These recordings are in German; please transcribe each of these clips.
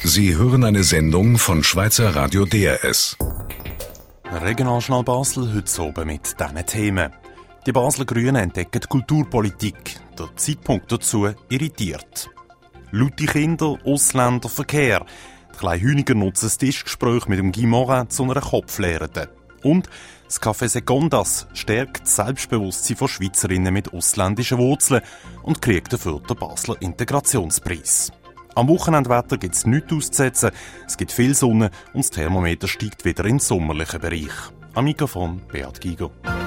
Sie hören eine Sendung von Schweizer Radio DRS. Regionaljournal Basel heute oben mit diesen Themen. Die Basler Grünen entdecken die Kulturpolitik. Der Zeitpunkt dazu irritiert. Laute Kinder, Ausländer, Verkehr. Die kleinen Hühniger nutzen das Tischgespräch mit dem Guy Morin zu einer Kopflehrende. Und das Café Secondas stärkt das Selbstbewusstsein von Schweizerinnen mit ausländischen Wurzeln und kriegt dafür den Basler Integrationspreis. Am Wochenendwetter gibt es nichts auszusetzen, es gibt viel Sonne und das Thermometer steigt wieder in den sommerlichen Bereich. Am Mikrofon Beat Gigo.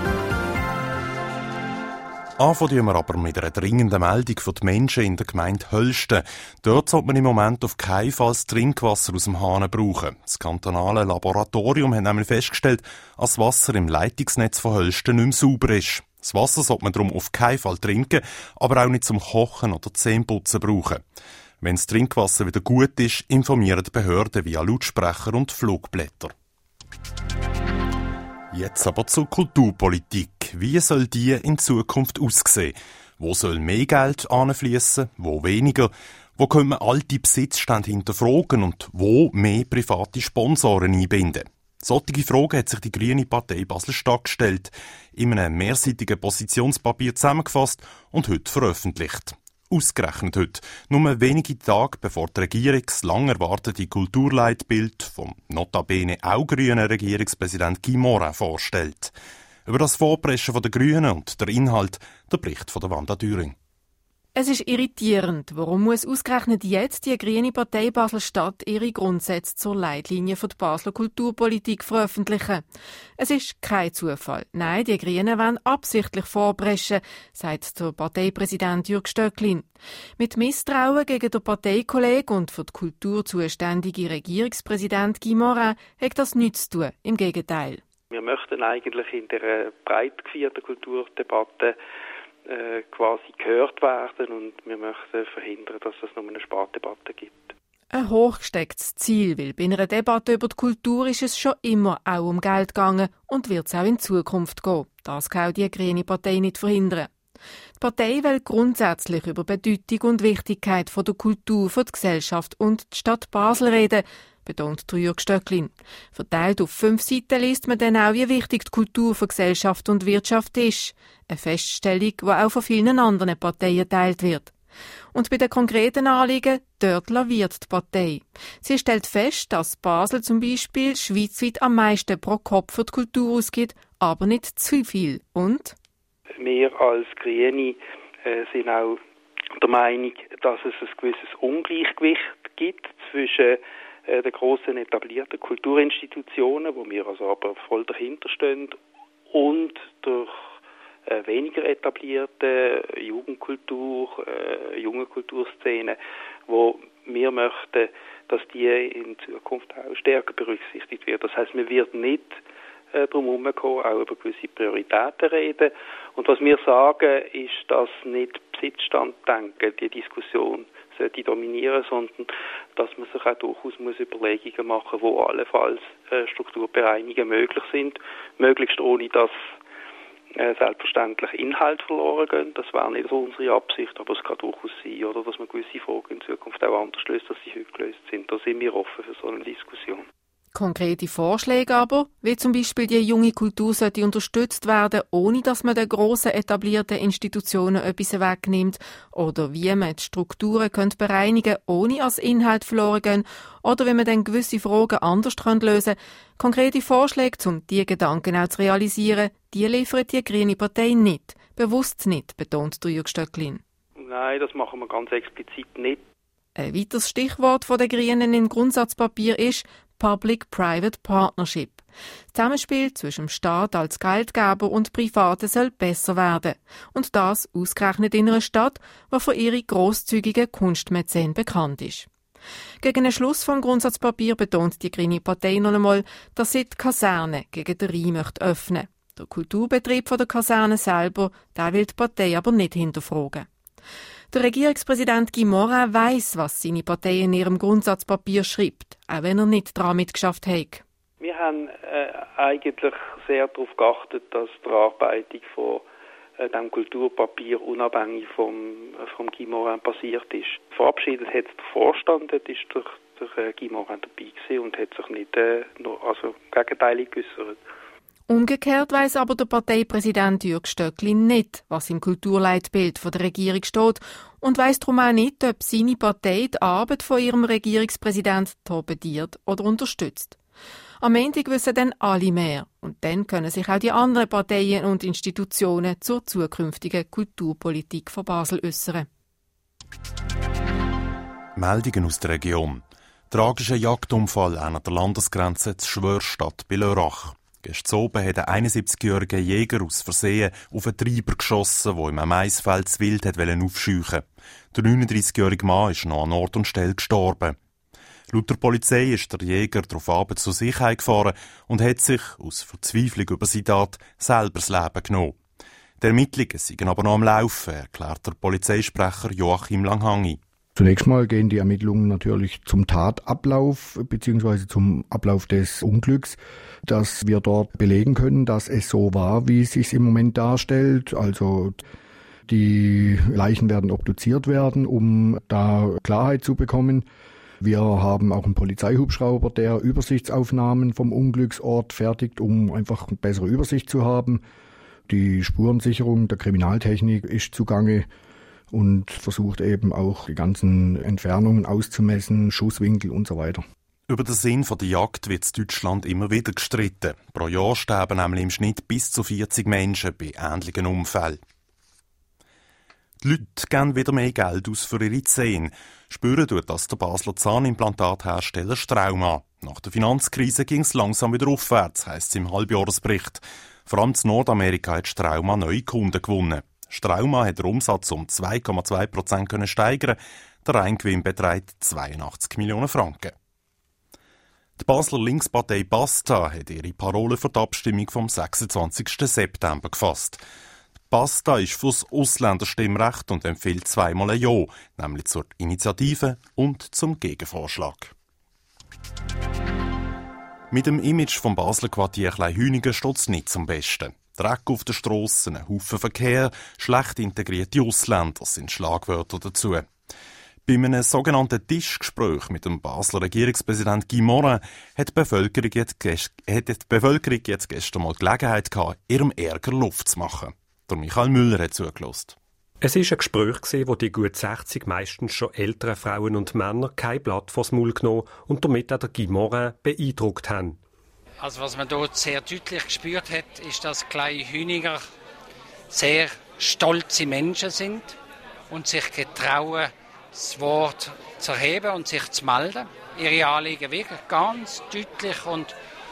Anfangen wir aber mit einer dringenden Meldung für die Menschen in der Gemeinde Hölsten. Dort sollte man im Moment auf keinen Fall das Trinkwasser aus dem Hahn brauchen. Das kantonale Laboratorium hat nämlich festgestellt, dass das Wasser im Leitungsnetz von Hölsten nicht mehr sauber ist. Das Wasser sollte man darum auf keinen Fall trinken, aber auch nicht zum Kochen oder Zähneputzen brauchen. Wenn das Trinkwasser wieder gut ist, informieren die Behörden via Lautsprecher und Flugblätter. Jetzt aber zur Kulturpolitik. Wie soll die in Zukunft aussehen? Wo soll mehr Geld anfließen, wo weniger? Wo können wir alte Besitzstände hinterfragen und wo mehr private Sponsoren einbinden? Solche Fragen hat sich die Grüne Partei Basel-Stadt gestellt, in einem mehrseitigen Positionspapier zusammengefasst und heute veröffentlicht. Ausgerechnet heute, nur wenige Tage bevor die Regierung das lang erwartete Kulturleitbild vom notabene auch grünen Regierungspräsident Guy Morin vorstellt. Über das Vorpreschen der Grünen und der Inhalt der Bericht von der Wanda Düring. Es ist irritierend, warum muss ausgerechnet jetzt die Grüne Partei Basel-Stadt ihre Grundsätze zur Leitlinie für die Basler Kulturpolitik veröffentlichen. Es ist kein Zufall. Nein, die Grünen wollen absichtlich vorpreschen, sagt der Parteipräsident Jürg Stöcklin. Mit Misstrauen gegen den Parteikollegen und für die Kultur zuständige Regierungspräsident Guy Morin hat das nichts zu tun. Im Gegenteil. Wir möchten eigentlich in der breit geführten Kulturdebatte quasi gehört werden und wir möchten verhindern, dass es nur eine Spardebatte gibt. Ein hochgestecktes Ziel, weil bei einer Debatte über die Kultur ist es schon immer auch um Geld gegangen und wird es auch in Zukunft gehen. Das kann auch die Grüne Partei nicht verhindern. Die Partei will grundsätzlich über Bedeutung und Wichtigkeit von der Kultur für die Gesellschaft und die Stadt Basel reden, betont Jürg Stöcklin. Verteilt auf 5 Seiten liest man dann auch, wie wichtig die Kultur für Gesellschaft und Wirtschaft ist. Eine Feststellung, die auch von vielen anderen Parteien geteilt wird. Und bei den konkreten Anliegen, dort laviert die Partei. Sie stellt fest, dass Basel zum Beispiel schweizweit am meisten pro Kopf für die Kultur ausgibt, aber nicht zu viel. Und? Wir als Grüne sind auch der Meinung, dass es ein gewisses Ungleichgewicht gibt zwischen den grossen etablierten Kulturinstitutionen, wo wir also aber voll dahinter stehen, und durch weniger etablierte Jugendkultur, junge Kulturszenen, wo wir möchten, dass die in Zukunft auch stärker berücksichtigt wird. Das heisst, man wird nicht darum herumkommen, auch über gewisse Prioritäten reden. Und was wir sagen, ist, dass nicht Besitzstanddenken die Diskussion sollte dominieren, sondern dass man sich auch durchaus Überlegungen machen muss, wo allenfalls Strukturbereinigungen möglich sind, möglichst ohne dass selbstverständlich Inhalt verloren gehen. Das wäre nicht so unsere Absicht, aber es kann durchaus sein, oder, dass man gewisse Fragen in Zukunft auch anders löst, als sie heute gelöst sind. Da sind wir offen für so eine Diskussion. Konkrete Vorschläge aber, wie zum Beispiel die junge Kultur sollte unterstützt werden, ohne dass man den grossen etablierten Institutionen etwas wegnimmt, oder wie man die Strukturen bereinigen könnte, ohne als Inhalt verloren gehen, oder wie man dann gewisse Fragen anders lösen kann. Konkrete Vorschläge, um diese Gedanken auch zu realisieren, die liefert die Grüne Partei nicht. Bewusst nicht, betont Jürg Stöcklin. Nein, das machen wir ganz explizit nicht. Ein weiteres Stichwort der Grünen im Grundsatzpapier ist Public-Private Partnership. Das Zusammenspiel zwischen dem Staat als Geldgeber und Privaten soll besser werden. Und das ausgerechnet in einer Stadt, die für ihre grosszügigen Kunstmäzen bekannt ist. Gegen den Schluss vom Grundsatzpapier betont die Grüne Partei noch einmal, dass sie die Kaserne gegen den Rhein öffnen möchte. Der Kulturbetrieb der Kaserne selber, den will die Partei aber nicht hinterfragen. Der Regierungspräsident Guy Morin weiss, was seine Partei in ihrem Grundsatzpapier schreibt, auch wenn er nicht daran mitgeschafft hat. Wir haben eigentlich sehr darauf geachtet, dass die Erarbeitung von dem Kulturpapier unabhängig vom Guy Morin passiert ist. Verabschiedet hat der Vorstand, das ist der Guy Morin dabei gewesen und hat sich nicht gegenteilig geäussert. Umgekehrt weiss aber der Parteipräsident Jürg Stöckli nicht, was im Kulturleitbild der Regierung steht und weiss darum auch nicht, ob seine Partei die Arbeit von ihrem Regierungspräsident torpediert oder unterstützt. Am Montag wissen dann alle mehr und dann können sich auch die anderen Parteien und Institutionen zur zukünftigen Kulturpolitik von Basel äußern. Meldungen aus der Region. Tragischer Jagdunfall an der Landesgrenze zu Schwörstadt bei Lörrach. Gestern oben hat ein 71-jähriger Jäger aus Versehen auf einen Treiber geschossen, der im Maisfeld das Wild aufscheuchen wollte. Der 39-jährige Mann ist noch an Ort und Stelle gestorben. Laut der Polizei ist der Jäger darauf Abend zur Sicherheit gefahren und hat sich, aus Verzweiflung über seine Tat, selber das Leben genommen. Die Ermittlungen sind aber noch am Laufen, erklärt der Polizeisprecher Joachim Langhangi. Zunächst mal gehen die Ermittlungen natürlich zum Tatablauf bzw. zum Ablauf des Unglücks, dass wir dort belegen können, dass es so war, wie es sich im Moment darstellt. Also die Leichen werden obduziert werden, um da Klarheit zu bekommen. Wir haben auch einen Polizeihubschrauber, der Übersichtsaufnahmen vom Unglücksort fertigt, um einfach eine bessere Übersicht zu haben. Die Spurensicherung der Kriminaltechnik ist zugange und versucht eben auch die ganzen Entfernungen auszumessen, Schusswinkel und so weiter. Über den Sinn der Jagd wird in Deutschland immer wieder gestritten. Pro Jahr sterben nämlich im Schnitt bis zu 40 Menschen bei ähnlichen Unfällen. Die Leute geben wieder mehr Geld aus für ihre Zähne. Spüren tut das der Basler Zahnimplantathersteller Straumann. Nach der Finanzkrise ging es langsam wieder aufwärts, heisst es im Halbjahresbericht. Vor allem in Nordamerika hat Straumann neue Kunden gewonnen. Straumann hat den Umsatz um 2,2% steigern. Der Reingewinn beträgt 82 Millionen Franken. Die Basler Linkspartei Basta hat ihre Parole für die Abstimmung vom 26. September gefasst. Basta ist für das Ausländerstimmrecht und empfiehlt zweimal ein Ja, nämlich zur Initiative und zum Gegenvorschlag. Mit dem Image vom Basler Quartier Kleinhünigen steht es nicht zum Besten. Dreck auf den Strassen, ein Haufen Verkehr, schlecht integrierte Ausländer sind Schlagwörter dazu. Bei einem sogenannten Tischgespräch mit dem Basler Regierungspräsident Guy Morin hat die Bevölkerung jetzt gestern mal Gelegenheit gehabt, ihrem Ärger Luft zu machen. Der Michael Müller hat zugelassen. Es war ein Gespräch, wo die gut 60 meistens schon älteren Frauen und Männer kein Blatt vors Maul genommen und damit auch der Guy Morin beeindruckt haben. Also was man dort sehr deutlich gespürt hat, ist, dass Kleinhüniger sehr stolze Menschen sind und sich getrauen, das Wort zu erheben und sich zu melden. Ihre Anliegen wirklich ganz deutlich und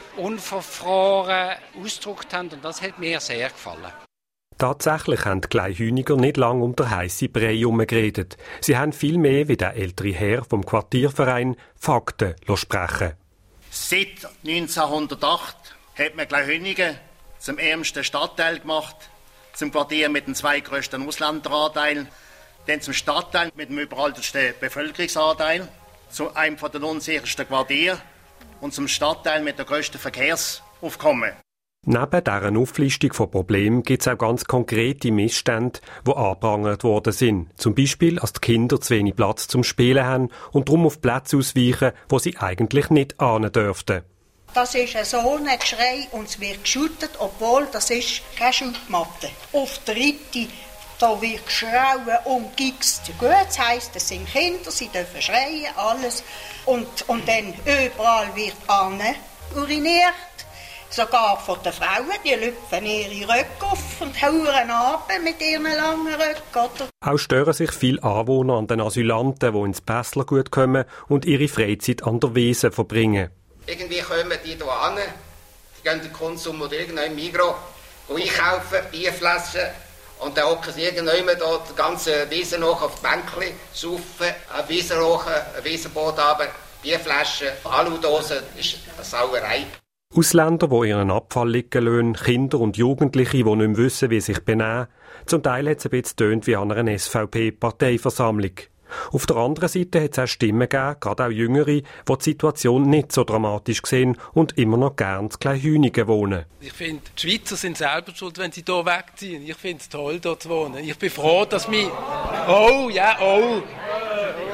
unverfroren ausgedrückt haben und das hat mir sehr gefallen. Tatsächlich haben die Kleinhüniger nicht lange um den heissen Brei herumgeredet. Sie haben viel mehr wie der ältere Herr vom Quartierverein Fakten sprechen. Seit 1908 hat man Kleinhünigen zum ärmsten Stadtteil gemacht, zum Quartier mit den zweitgrößten Ausländeranteilen, dann zum Stadtteil mit dem überaltersten Bevölkerungsanteil, zu einem von den unsichersten Quartieren und zum Stadtteil mit dem grössten Verkehrsaufkommen. Neben dieser Auflistung von Problemen gibt es auch ganz konkrete Missstände, die angeprangert worden sind. Zum Beispiel, dass die Kinder zu wenig Platz zum Spielen haben und darum auf Plätze ausweichen, wo sie eigentlich nicht hin dürften. Das ist so ein Geschrei und es wird geschüttet, obwohl das ist keine Schutmatte. Auf der Ritte da wird geschrauen und gibt's gut. Das heisst, es sind Kinder, sie dürfen schreien, alles. Und dann überall wird uriniert. Sogar von den Frauen, die lüpfen ihre Röcke auf und hauen ab mit ihren langen Röcken. Auch stören sich viele Anwohner an den Asylanten, die ins Pässlergut kommen und ihre Freizeit an der Wiese verbringen. Irgendwie kommen die hier an, die gehen in den Konsum oder irgendein Migros, einkaufen, Bierflaschen und dann hocken sie irgendjemand da die ganze Wiese noch auf die Bänkchen, saufen, eine Wiese hoch, ein Wiesenboot runter, Bierflaschen, Aludosen, das ist eine Sauerei. Ausländer, die ihren Abfall liegen lassen, Kinder und Jugendliche, die nicht mehr wissen, wie sich benehmen. Zum Teil hat es ein bisschen getönt wie an einer SVP-Parteiversammlung. Auf der anderen Seite hat es auch Stimmen gegeben, gerade auch Jüngere, die die Situation nicht so dramatisch sehen und immer noch gern in Kleinhünigen wohnen. Ich finde, die Schweizer sind selber schuld, wenn sie hier wegziehen. Ich finde es toll, dort zu wohnen. Ich bin froh, dass mich...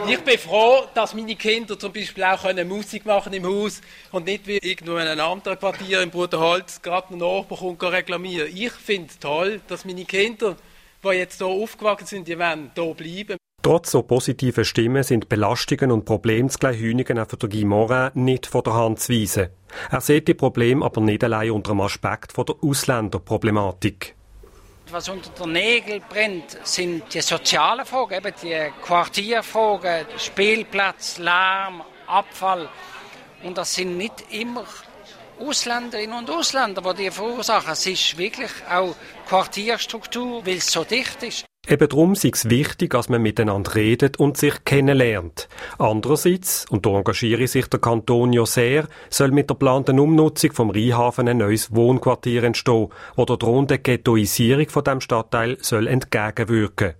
Ich bin froh, dass meine Kinder zum Beispiel auch Musik machen im Haus und nicht wie irgendwo in einem anderen Quartier im Bruderholz gerade ein Nachbar kommt reklamieren. Ich finde es toll, dass meine Kinder, die jetzt hier aufgewachsen sind, die wollen hier bleiben. Trotz so positiver Stimmen sind Belastungen und Probleme zu Hüningen auch für Guy Morin nicht von der Hand zu weisen. Er sieht die Probleme aber nicht allein unter dem Aspekt von der Ausländerproblematik. Was unter den Nägeln brennt, sind die sozialen Fragen, eben die Quartierfragen, Spielplatz, Lärm, Abfall. Und das sind nicht immer Ausländerinnen und Ausländer, die die verursachen. Es ist wirklich auch Quartierstruktur, weil es so dicht ist. Eben darum ist es wichtig, dass man miteinander redet und sich kennenlernt. Andererseits, und da engagiere sich der Kanton ja sehr, soll mit der geplanten Umnutzung vom Rheinhafen ein neues Wohnquartier entstehen, wo der drohenden Ghettoisierung von diesem Stadtteil soll entgegenwirken.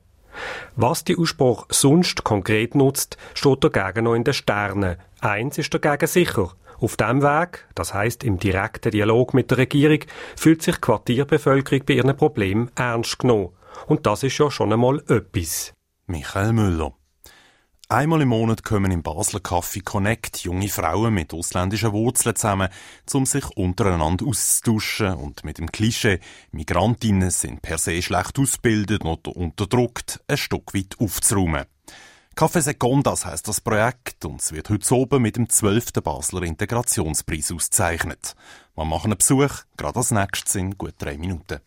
Was die Aussprache sonst konkret nutzt, steht dagegen noch in den Sternen. Eins ist dagegen sicher. Auf diesem Weg, das heisst im direkten Dialog mit der Regierung, fühlt sich die Quartierbevölkerung bei ihren Problemen ernst genommen. Und das ist ja schon einmal etwas. Michael Müller. Einmal im Monat kommen im Basler Café Connect junge Frauen mit ausländischen Wurzeln zusammen, um sich untereinander auszutauschen und mit dem Klischee, Migrantinnen sind per se schlecht ausgebildet oder unterdrückt, ein Stück weit aufzuräumen. Café Secondas heisst das Projekt und es wird heute oben mit dem 12. Basler Integrationspreis ausgezeichnet. Wir machen einen Besuch, gerade als nächstes in gut 3 Minuten.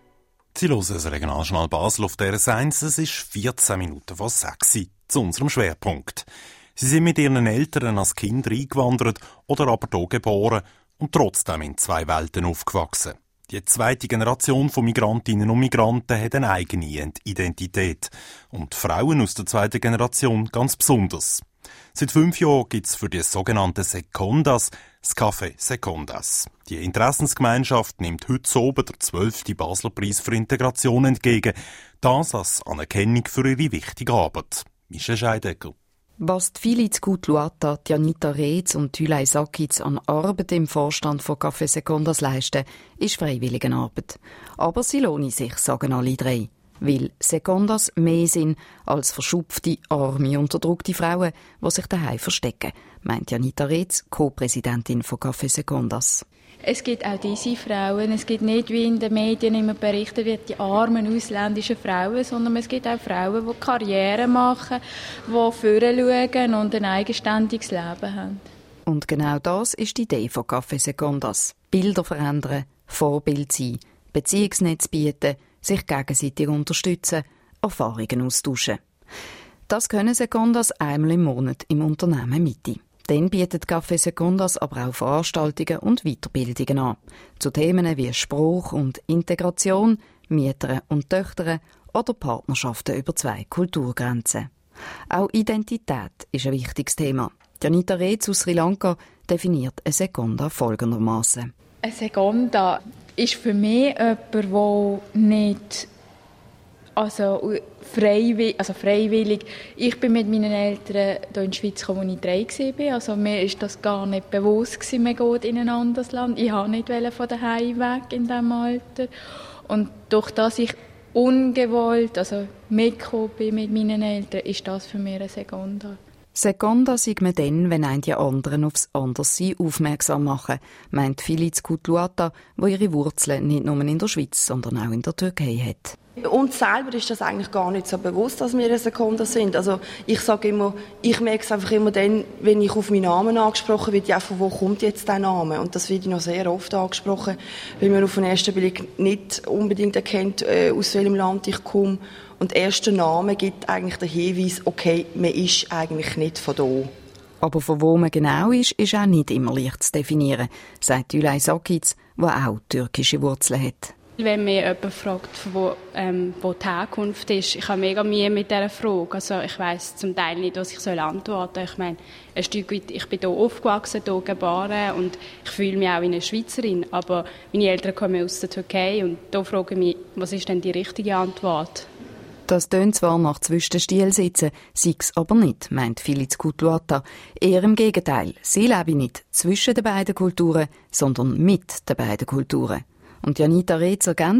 Sie hören das Regionaljournal Basel auf DRS1. Es ist 14 Minuten vor 6 zu unserem Schwerpunkt. Sie sind mit ihren Eltern als Kinder eingewandert oder aber hier geboren und trotzdem in 2 Welten aufgewachsen. Die zweite Generation von Migrantinnen und Migranten hat eine eigene Identität. Und Frauen aus der zweiten Generation ganz besonders. Seit 5 Jahren gibt es für die sogenannten Secondas das Café Secondas. Die Interessensgemeinschaft nimmt heute oben der 12. Basler Preis für Integration entgegen. Das als Anerkennung für ihre wichtige Arbeit. Michel Scheidegger. Was Filiz Kutluata, Janita Reetz und Tülay Sakic an Arbeit im Vorstand von Café Secondas leisten, ist Freiwilligenarbeit. Aber sie lohnt sich, sagen alle 3. Weil Secondas mehr sind als verschupfte, arme, unterdrückte Frauen, die sich daheim verstecken, meint Janita Reetz, Co-Präsidentin von Café Secondas. Es gibt auch diese Frauen. Es gibt nicht, wie in den Medien immer berichtet wird, die armen ausländischen Frauen, sondern es gibt auch Frauen, die Karriere machen, die voranschauen und ein eigenständiges Leben haben. Und genau das ist die Idee von Café Secondas. Bilder verändern, Vorbild sein, Beziehungsnetz bieten, sich gegenseitig unterstützen, Erfahrungen austauschen. Das können Secondas einmal im Monat im Unternehmen Mitte. Dann bietet Café Secondas aber auch Veranstaltungen und Weiterbildungen an. Zu Themen wie Spruch und Integration, Mütter und Töchter oder Partnerschaften über 2 Kulturgrenzen. Auch Identität ist ein wichtiges Thema. Janita Reetz aus Sri Lanka definiert eine Seconda folgendermaßen. Eine Seconda ist für mich jemand, der nicht freiwillig. Ich bin mit meinen Eltern hier in der Schweiz, als ich 3 war. Also mir war das gar nicht bewusst, man geht in ein anderes Land. Ich wollte nicht von daheim weg in diesem Alter. Und durch das ich ungewollt mitgekommen bin mit meinen Eltern, ist das für mich eine Seconda. Seconda sieht man dann, wenn einen die anderen aufs Anderssein aufmerksam machen, meint Filiz Kutluata, wo ihre Wurzeln nicht nur in der Schweiz, sondern auch in der Türkei hat. Uns selber ist das eigentlich gar nicht so bewusst, dass wir eine Seconda sind. Also ich sage immer, ich merke es einfach immer dann, wenn ich auf meinen Namen angesprochen werde, von wo kommt jetzt der Name? Und das wird noch sehr oft angesprochen, weil man auf den ersten Blick nicht unbedingt erkennt, aus welchem Land ich komme. Und der erste Name gibt eigentlich den Hinweis, okay, man ist eigentlich nicht von hier. Aber von wo man genau ist auch nicht immer leicht zu definieren, sagt Tülay Sakic, die auch türkische Wurzeln hat. Wenn mir jemand fragt, wo die Herkunft ist, ich habe mega Mühe mit dieser Frage. Also ich weiss zum Teil nicht, was ich antworten soll. Ich meine, ein Stück weit, ich bin hier aufgewachsen, hier geboren und ich fühle mich auch wie eine Schweizerin. Aber meine Eltern kommen aus der Türkei und da frage ich mich, was ist denn die richtige Antwort? Das tönt zwar nach zwischen den Stielen sitzen, sei es aber nicht, meint Filiz Kutluata. Eher im Gegenteil, sie lebe nicht zwischen den beiden Kulturen, sondern mit den beiden Kulturen. Und Janita Reetz ergänzt: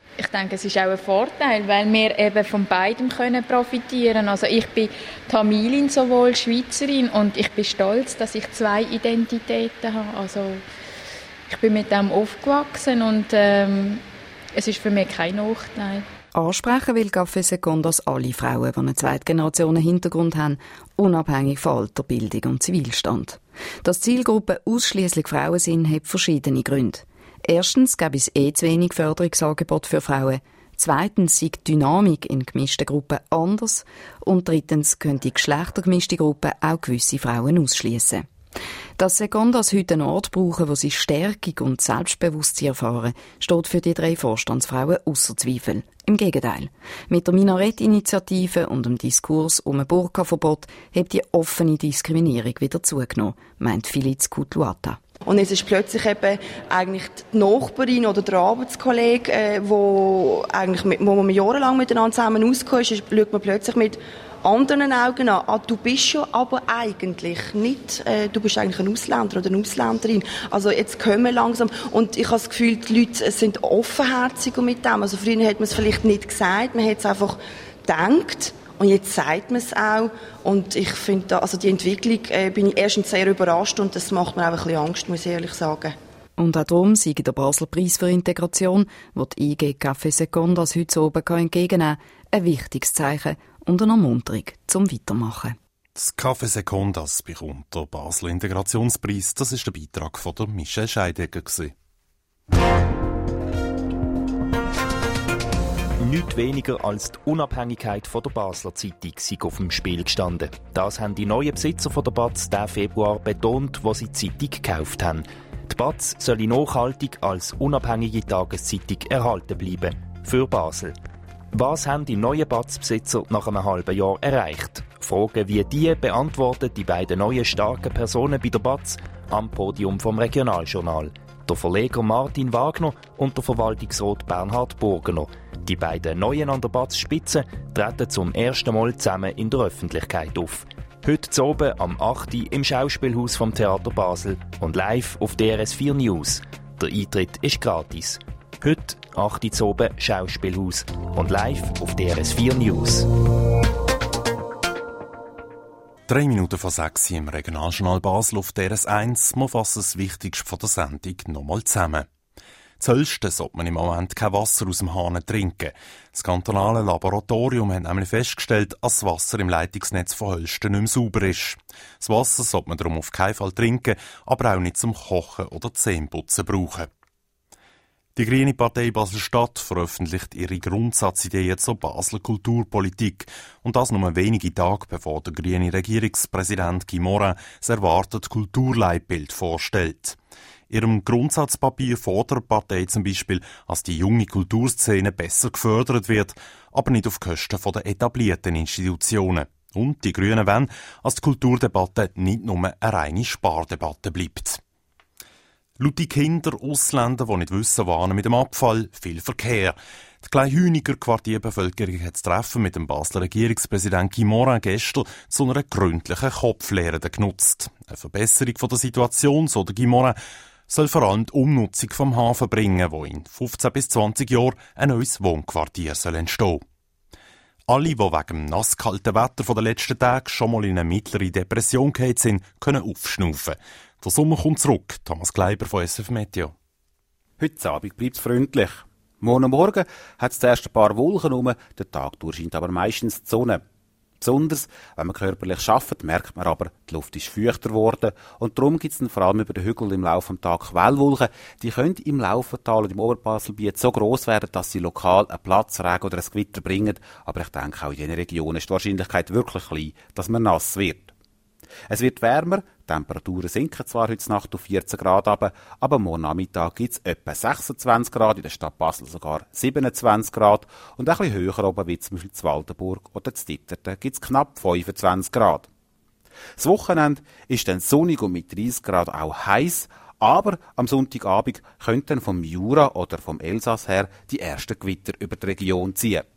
Ich denke, es ist auch ein Vorteil, weil wir eben von beidem profitieren können. Also ich bin Tamilin, sowohl Schweizerin, und ich bin stolz, dass ich 2 Identitäten habe. Also ich bin mit dem aufgewachsen und es ist für mich kein Nachteil. Ansprechen will Café Secondas alle Frauen, die einen Zweitgenerationen-Hintergrund haben, unabhängig von Alter, Bildung und Zivilstand. Dass Zielgruppen ausschliesslich Frauen sind, hat verschiedene Gründe. Erstens gäbe es zu wenig Förderungsangebote für Frauen. Zweitens sei die Dynamik in gemischten Gruppen anders. Und drittens könnte geschlechtergemischte Gruppen auch gewisse Frauen ausschliessen. Dass Secondas heute einen Ort brauchen, wo sie Stärkung und Selbstbewusstsein erfahren, steht für die 3 Vorstandsfrauen ausser Zweifel. Im Gegenteil. Mit der Minarett-Initiative und dem Diskurs um ein Burka-Verbot hat die offene Diskriminierung wieder zugenommen, meint Filiz Kutluata. Und es ist plötzlich eben eigentlich die Nachbarin oder der Arbeitskollege, wo man jahrelang miteinander zusammen ausgekommen ist, schaut man plötzlich mit anderen Augen an. Ah, du bist ja aber eigentlich nicht, du bist eigentlich ein Ausländer oder eine Ausländerin. Also jetzt kommen wir langsam. Und ich habe das Gefühl, die Leute sind offenherziger mit dem. Also früher hat man es vielleicht nicht gesagt, man hat es einfach gedacht. Und jetzt sagt man es auch. Und ich finde, also die Entwicklung bin ich erstens sehr überrascht und das macht mir auch ein bisschen Angst, muss ich ehrlich sagen. Und auch darum sei der Basler Preis für Integration, den die IG Café Secondas heute oben entgegennehmen kann, ein wichtiges Zeichen und eine Ermunterung zum Weitermachen. Das Café Secondas bekommt der Basler Integrationspreis. Das war der Beitrag von der Michelle Scheidegger. Nicht weniger als die Unabhängigkeit von der Basler Zeitung sei auf dem Spiel gestanden. Das haben die neuen Besitzer von der BAZ diesen Februar betont, wo sie die Zeitung gekauft haben. Die BAZ soll nachhaltig als unabhängige Tageszeitung erhalten bleiben. Für Basel. Was haben die neuen BAZ-Besitzer nach einem halben Jahr erreicht? Fragen wie die beantworten die beiden neuen starken Personen bei der BAZ am Podium vom Regionaljournal. Der Verleger Martin Wagner und der Verwaltungsrat Bernhard Burgener. Die beiden Neuen an der BAZ-Spitze treten zum ersten Mal zusammen in der Öffentlichkeit auf. Heute oben am 8. im Schauspielhaus vom Theater Basel und live auf DRS4 News. Der Eintritt ist gratis. Heute 8. oben Schauspielhaus und live auf DRS4 News. 3 Minuten vor 6 im Regionaljournal Basel auf DRS1. Wir fassen das Wichtigste von der Sendung nochmal zusammen. Zuerst sollte man im Moment kein Wasser aus dem Hahn trinken. Das kantonale Laboratorium hat nämlich festgestellt, dass das Wasser im Leitungsnetz von Hölsten nicht mehr sauber ist. Das Wasser sollte man darum auf keinen Fall trinken, aber auch nicht zum Kochen oder Zähneputzen brauchen. Die Grüne Partei Basel-Stadt veröffentlicht ihre Grundsatzideen zur Basler Kulturpolitik. Und das nur wenige Tage bevor der grüne Regierungspräsident Guy Morin das erwartete Kulturleitbild vorstellt. Ihrem Grundsatzpapier fordert die Partei zum Beispiel, dass die junge Kulturszene besser gefördert wird, aber nicht auf Kosten der etablierten Institutionen. Und die Grünen wollen, dass die Kulturdebatte nicht nur eine reine Spardebatte bleibt. Laute Kinder, Ausländer, die nicht wissen, wohin mit dem Abfall, viel Verkehr. Die Kleinhüniger Quartierbevölkerung hat das Treffen mit dem Basler Regierungspräsident Guy Morin gestern zu einer gründlichen Kopflehre genutzt. Eine Verbesserung der Situation, so der Guy Morin, soll vor allem die Umnutzung vom Hafen bringen, wo in 15 bis 20 Jahren ein neues Wohnquartier entstehen soll. Alle, die wegen dem nasskalten Wetter der letzten Tage schon mal in eine mittlere Depression gefallen sind, können aufschnaufen. Der Sommer kommt zurück. Thomas Kleiber von SF Meteo. Heute Abend bleibt es freundlich. Morgen hat es zuerst ein paar Wolken rum, der Tag durch scheint aber meistens die Sonne. Besonders, wenn man körperlich arbeitet, merkt man aber, die Luft ist feuchter geworden und darum gibt es dann vor allem über den Hügeln im Laufe des Tages Quellwolken. Die können im Laufental und im Oberbaselbiet so gross werden, dass sie lokal einen Platzregen oder ein Gewitter bringen. Aber ich denke, auch in diesen Regionen ist die Wahrscheinlichkeit wirklich klein, dass man nass wird. Es wird wärmer, die Temperaturen sinken zwar heute Nacht auf 14 Grad runter, aber morgen Nachmittag gibt es etwa 26 Grad, in der Stadt Basel sogar 27 Grad und ein bisschen höher oben wie zum Beispiel in Waldenburg oder in Ditterten gibt es knapp 25 Grad. Das Wochenende ist dann sonnig und mit 30 Grad auch heiß, aber am Sonntagabend könnten vom Jura oder vom Elsass her die ersten Gewitter über die Region ziehen.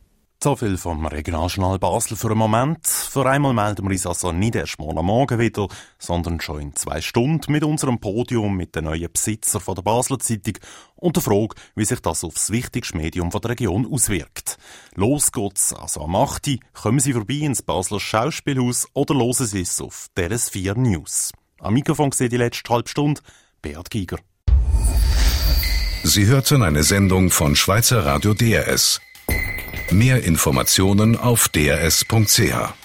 So viel vom Regionaljournal Basel für einen Moment. Für einmal melden wir uns also nicht erst morgen Morgen wieder, sondern schon in 2 Stunden mit unserem Podium mit den neuen Besitzer von der Basler Zeitung und der Frage, wie sich das auf das wichtigste Medium der Region auswirkt. Los geht's also am 8. Kommen Sie vorbei ins Basler Schauspielhaus oder hören Sie es auf DRS4 News. Am Mikrofon gesehen die letzte halbe Stunde Beat Giger. Sie hörten eine Sendung von Schweizer Radio DRS. Mehr Informationen auf drs.ch.